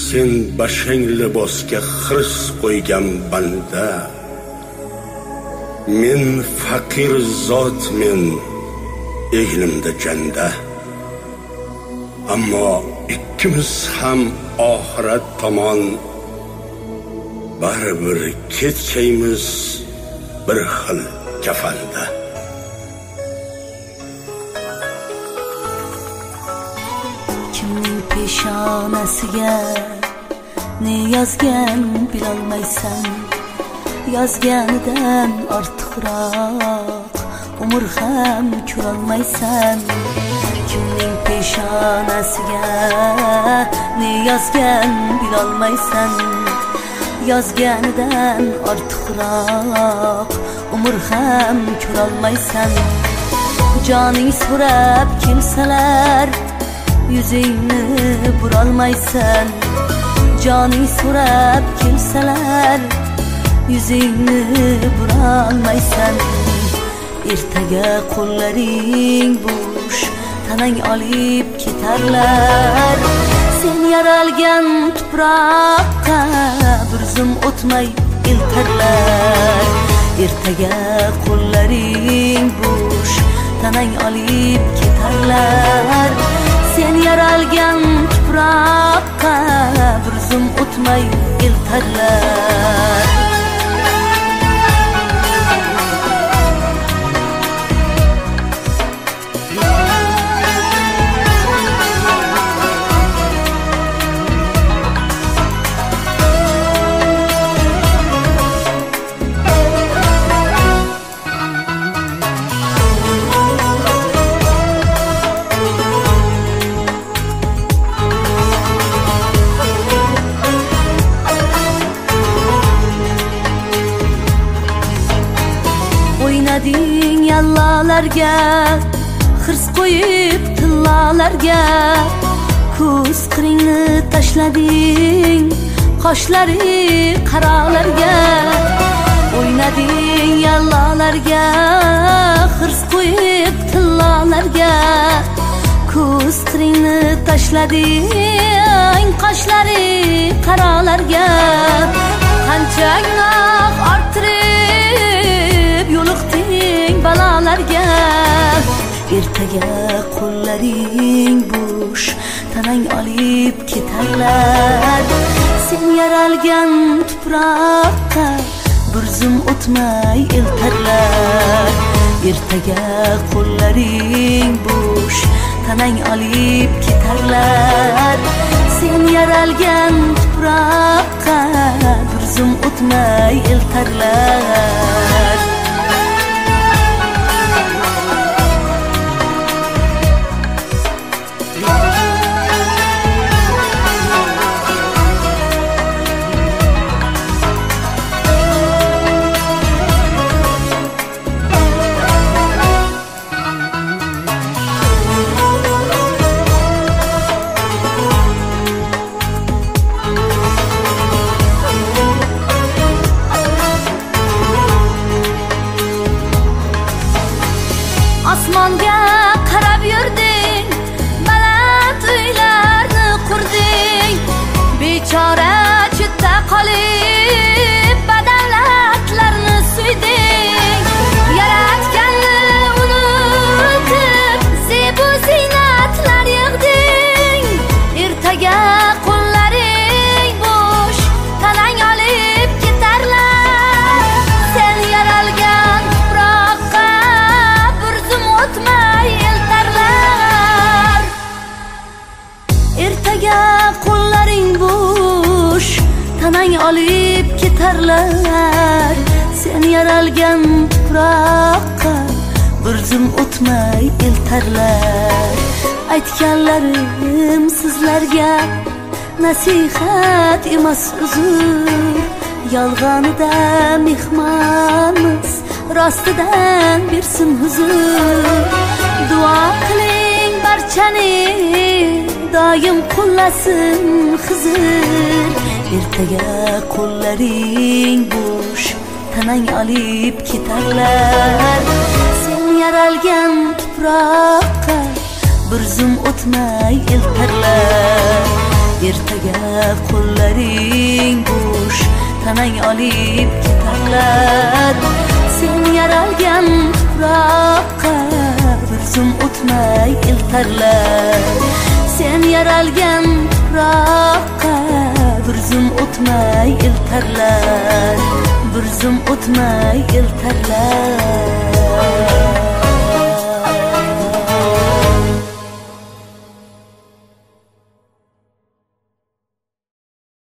sen bashang libosga xirs qo'ygan banda, men faqir zotmen, eglimda janda. Ammo ikkimiz ham oxirat tomon baribir ketchaymiz bir xil kafanda. Kimning peshonasiga ne yozgan bilolmaysan, yozganidan ortiqroq umr ham ko'rolmaysan. Kimning peshonasiga ne yozgan bilolmaysan, yozganidan ortiqroq umr ham ko'rolmaysan. Joning so'rab kelsalar yuzingni burolmaysan, joning so'rab kelsalar yuzingni burolmaysan. Ertaga qo'llaring bo'sh, tanang olib ketarlar. Sen yaralgan tuproqqa bir zum o'tmay eltarlar. Ertaga qo'llaring bo'sh, tanang olib ketarlar. Sen yaralgan tuproqqa bir zum o'tmay eltarlar. O'ynading yallalarga, xirs qo'yib tillalarga, ko'z qiringni tashlading qoshlari qaroqlarga. O'ynading yallalarga, xirs qo'yib tillalarga, ko'z qiringni tashlading qoshlari qaroqlarga. Qancha gunoh orttirib yo'liqding balolarga. Ertaga qo'llaring bo'sh, tanang olib ketarlar. Sen yaralgan tuproqqa bir zum o'tmay eltarlar. Ertaga qo'llaring bo'sh, tanang olib ketarlar. Sen yaralgan tuproqqa bir zum o'tmay eltarlar. Osmonga qarab yurding, baland uylarni qurding. Bechora chetda qolib badavlatlarni suyding. Yaratganni unutib zebu ziynatlar yig'ding. Ertaga qo'llaring bo'sh, tanang olib ketarlar. Sen yaralgan tuproqqa bir zum o'tmay eltarlar. Ertaga qo'llaring bo'sh, tanang olib ketarlar. Sen yaralgan tuproqqa bir zum o'tmay eltarlar. Aytganlarim sizlarga nasihat emas uzr. Yolg'onida mehmonmiz, rostidan bersin huzur. Duo qiling barchani, doim qo'llasin Xizr. Ertaga qo'llaring bo'sh, tanang olib ketarlar. Sen yaralgan tuproqqa bir zum o'tmay eltarlar. ertaga qo'llaring bo'sh tanang olib ketarlar. Sen yaralgan tuproqqa bir zum o'tmay iltarlar. Sen yaralgan tuproqqa bir zum o'tmay iltarlar. Bir zum o'tmay iltarlar.